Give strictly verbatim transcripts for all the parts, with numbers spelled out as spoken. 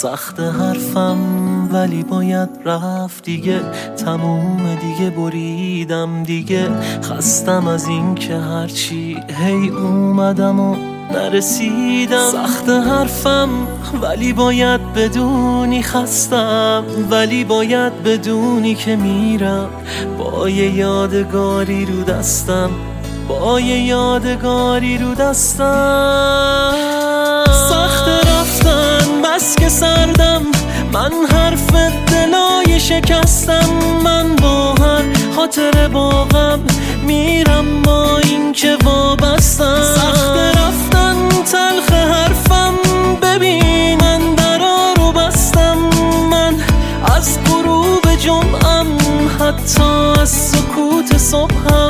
سخت حرفم ولی باید رفت دیگه، تموم دیگه، بریدم دیگه. خستم از این که هرچی هی اومدم و نرسیدم. سخت حرفم ولی باید بدونی خستم، ولی باید بدونی که میرم با یه یادگاری رو دستم، با یه یادگاری رو دستم. سخت رفتن بس که سردم، من حرف دلای شکستم. من با هر خاطر باغم میرم با این که وابستم. سخت رفتن تلخ حرفم، ببین من درا رو بستم. من از غروب جمعم حتی از سکوت صبحم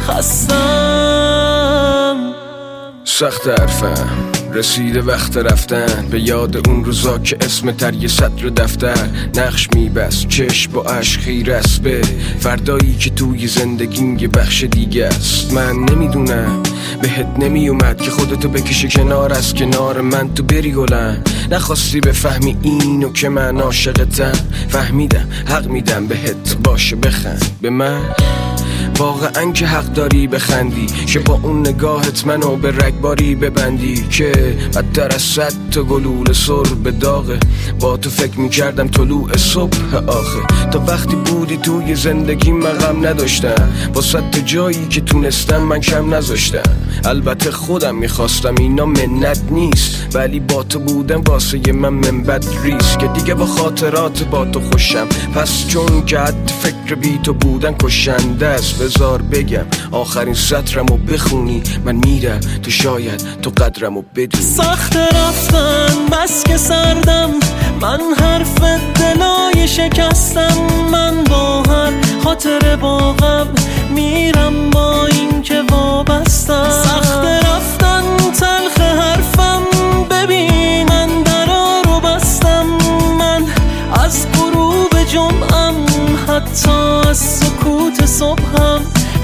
خستم. سخت حرفم رسیده وقت رفتن، به یاد اون روزا که اسم تر یه سطر دفتر نقش میبست، چشم با عشق خیره است به فردایی که توی زندگیم یه بخش دیگه است. من نمیدونم بهت نمیومد که خودتو بکشی کنار از کنار من، تو بری گلم. نخواستی بفهمی اینو که من عاشقتم، فهمیدم حق میدم بهت، باشه بخند به من. واقعا که حق داری بخندی که با اون نگاهت منو به رگباری ببندی، که بدتر از صد تا گلوله سر به داغه. با تو فکر میکردم طلوع صبح آخه، تا وقتی بودی توی زندگی من غم نداشتم، با صد تا جایی که تونستم من کم نذاشتم. البته خودم میخواستم اینا منت نیست، ولی با تو بودم واسه من منبت ریست، که دیگه با خاطرات با تو خوشم. پس چون که حد فکر بی تو بودن کشنده است، بذار بگم آخرین سطرمو بخونی. من میرم تو شاید تو قدرمو بدونی. سخت رفتن بس که سردم، من حرف دلای شکستم. من با هر خاطر باغم میرم با این که وابستم. سخت رفتن تلخ حرفم، ببین من درا رو بستم. من از غروب جمعم حتی از سکوت صبحم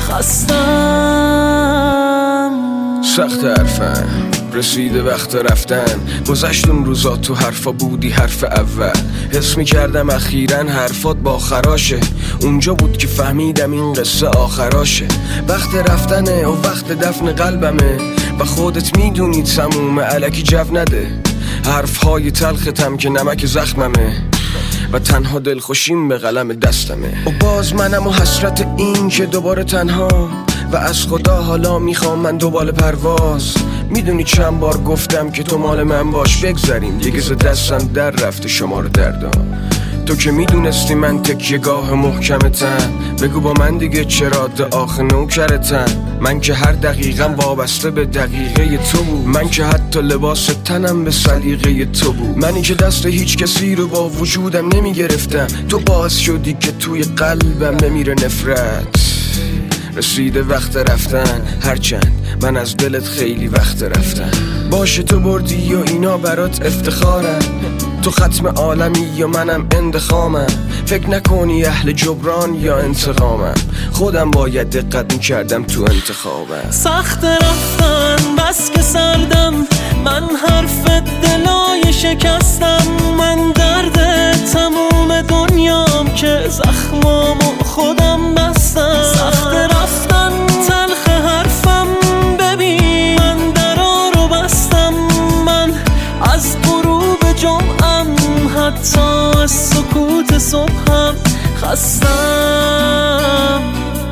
خستم. سخت حرفم رسیده وقت رفتن، گذشت اون روزا تو حرفا بودی حرف اول. حس میکردم اخیراً حرفات با خراشه، اونجا بود که فهمیدم این قصه آخراشه. وقت رفتنه و وقت دفن قلبمه، و خودت میدونی تموم الکی جو نده. حرفهای تلختم که نمک زخممه، و تنها دلخوشیم به قلم دستمه. و باز منم و حسرت این که دوباره تنها، و از خدا حالا میخوام من دوباره پرواز. میدونی چند بار گفتم که تو مال من باش، بگذاریم دیگه ز دستم در رفته شما رو دردم. تو که میدونستی من تکیه گاه محکمتم، بگو با من دیگه چرا آخه نوکرتم. من که هر دقیقم وابسته به دقیقه تو بود، من که حتی لباس تنم به سلیقه تو بود. منی که دست هیچ کسی رو با وجودم نمیگرفتم، تو باعث شدی که توی قلبم بمیره نفرت. رسیده وقت رفتن، هرچند من از دلت خیلی وقت رفتن. باشه تو بردی و اینا برات افتخارم، تو ختم عالمی یا منم اندخامم. فکر نکنی اهل جبران یا انتقامم، خودم باید دقت میکردم تو انتخابم. سخت رفتن بس که سردم، من حرف دلای شکستم. من درد تموم دنیام که زخمامو خودم بستم. سخت رفتن تلخ حرفم، ببین من درا رو بستم. من از غروب جمعم حتی از سکوت صبحم خستم.